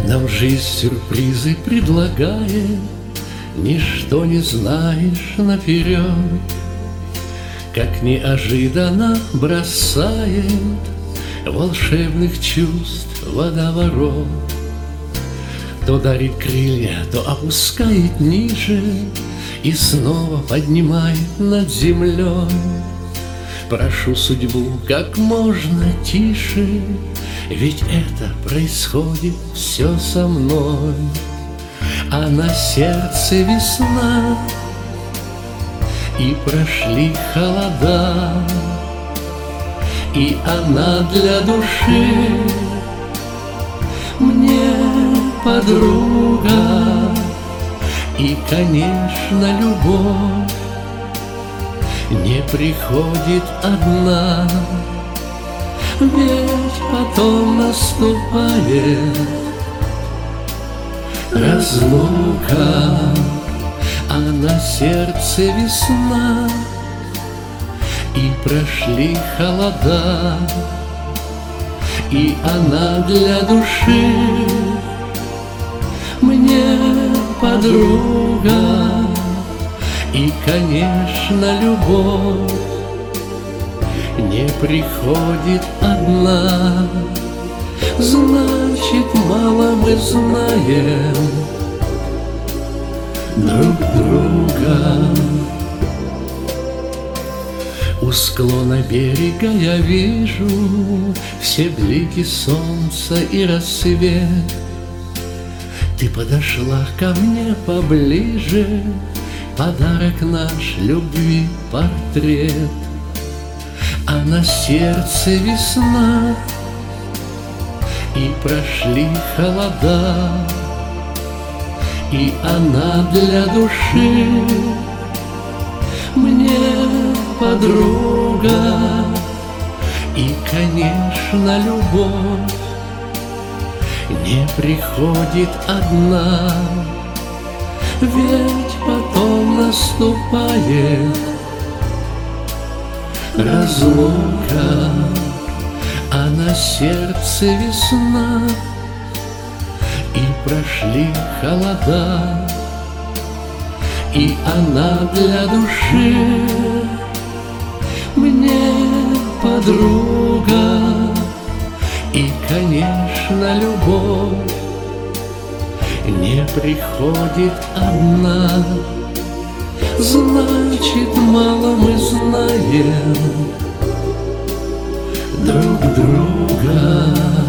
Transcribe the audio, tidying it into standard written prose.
Нам жизнь сюрпризы предлагает, ничто не знаешь наперед, как неожиданно бросает волшебных чувств водоворот. То дарит крылья, то опускает ниже и снова поднимает над землей. Прошу судьбу как можно тише, ведь это происходит все со мной. А на сердце весна, и прошли холода, и она для души мне подруга. И, конечно, любовь не приходит одна, ведь потом наступает разлука. А на сердце весна, и прошли холода, и она для души мне подруга. И, конечно, любовь не приходит одна. Значит, мало мы знаем друг друга. У склона берега я вижу все блики солнца и рассвет. Ты подошла ко мне поближе, подарок наш любви портрет. А на сердце весна, и прошли холода, и она для души мне подруга. И, конечно, любовь не приходит одна, ведь потом наступает разлука. А на сердце весна, и прошли холода, и она для души мне подруга. И, конечно, любовь не приходит одна. Значит, мало мы знаем друг друга.